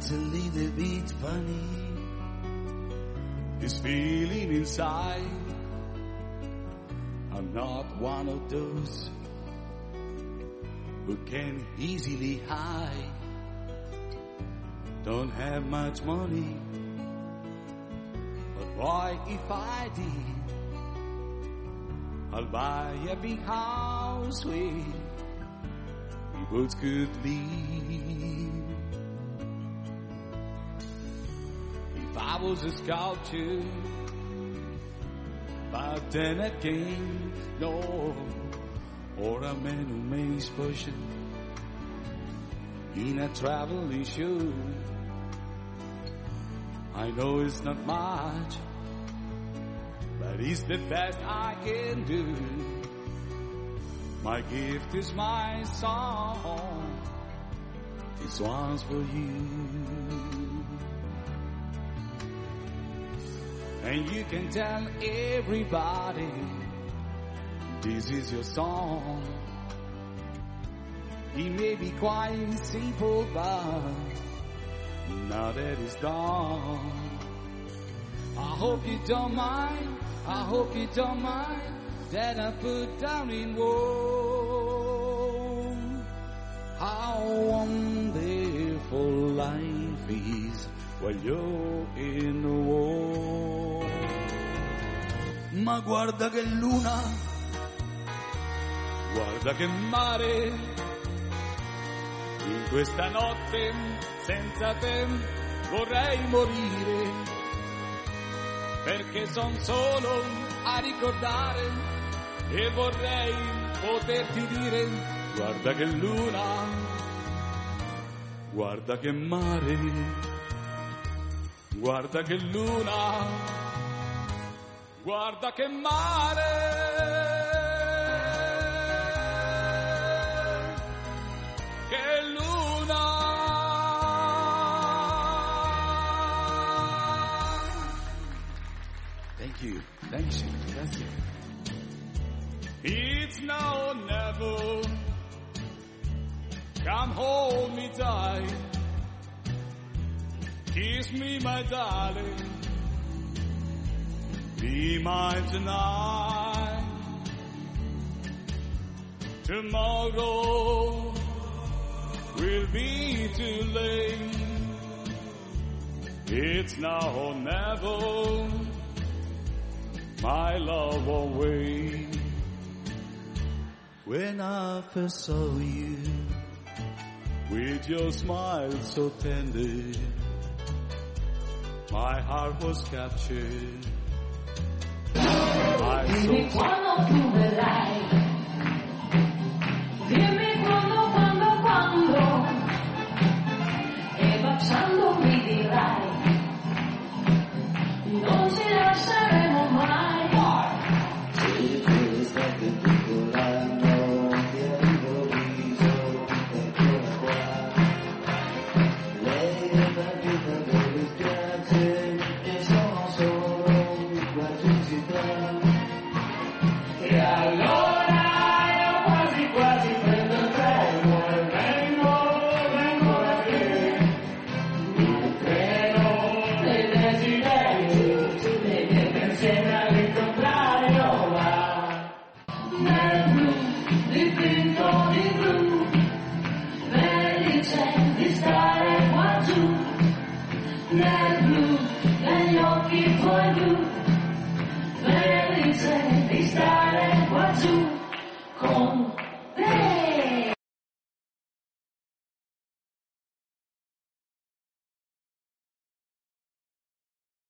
It's a little bit funny, this feeling inside. I'm not one of those who can easily hide. Don't have much money, but boy, if I did, I'll buy a big house where we both could live. If I was a sculpture, but then again, no, or a man who makes potion in a traveling show. I know it's not much, but it's the best I can do. My gift is my song, this one's for you. And you can tell everybody this is your song. It may be quite simple, but now that it's done, I hope you don't mind, I hope you don't mind that I put down in words how wonderful life is while you're in the war. Ma guarda che luna, guarda che mare, in questa notte senza te vorrei morire, perché son solo a ricordare e vorrei poterti dire: guarda che luna, guarda che mare, guarda che luna, guarda che mare. Thank you. Grazie. It's now or never. Come hold me tight. Kiss me, my darling. Be mine tonight. Tomorrow will be too late. It's now or never. My love won't wait. When I first saw you, with your smile so tender, my heart was captured. Dimmi quando tu verrai, dimmi quando, e baciando mi dirai, non ci lasceremo mai. Nel blu, negli occhi tuoi blu, felice.